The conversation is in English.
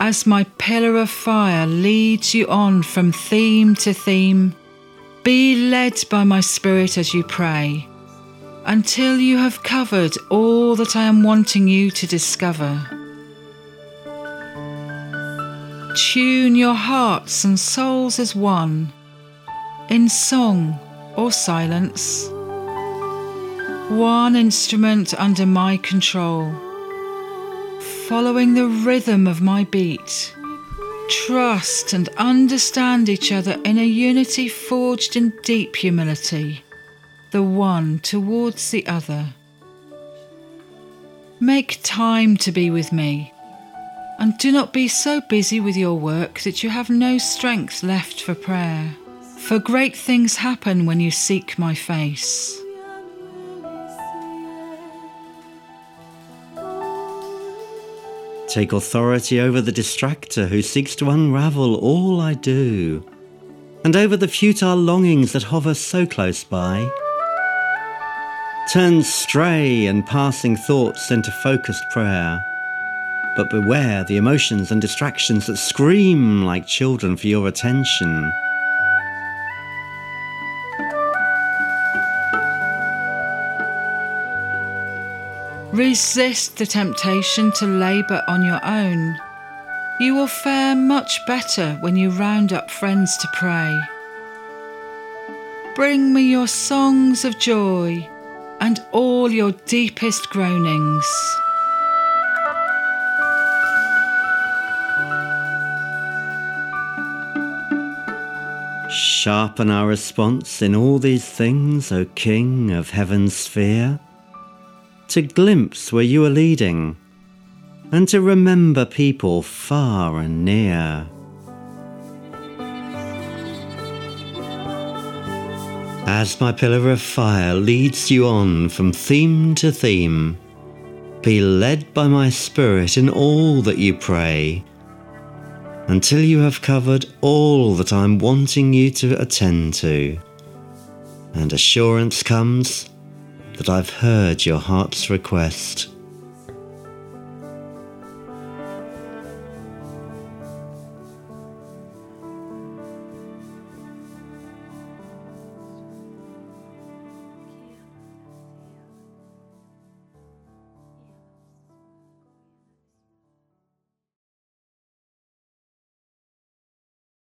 as my pillar of fire leads you on from theme to theme, be led by my Spirit as you pray, until you have covered all that I am wanting you to discover. Tune your hearts and souls as one, in song or silence, one instrument under my control, following the rhythm of my beat. Trust and understand each other in a unity forged in deep humility, the one towards the other. Make time to be with me, and do not be so busy with your work that you have no strength left for prayer, for great things happen when you seek my face. Take authority over the distractor who seeks to unravel all I do, and over the futile longings that hover so close by. Turn stray and passing thoughts into focused prayer, but beware the emotions and distractions that scream like children for your attention. Resist the temptation to labour on your own. You will fare much better when you round up friends to pray. Bring me your songs of joy and all your deepest groanings. Sharpen our response in all these things, O King of heaven's sphere, to glimpse where you are leading, and to remember people far and near. As my pillar of fire leads you on from theme to theme, be led by my Spirit in all that you pray, until you have covered all that I'm wanting you to attend to, and assurance comes that I've heard your heart's request.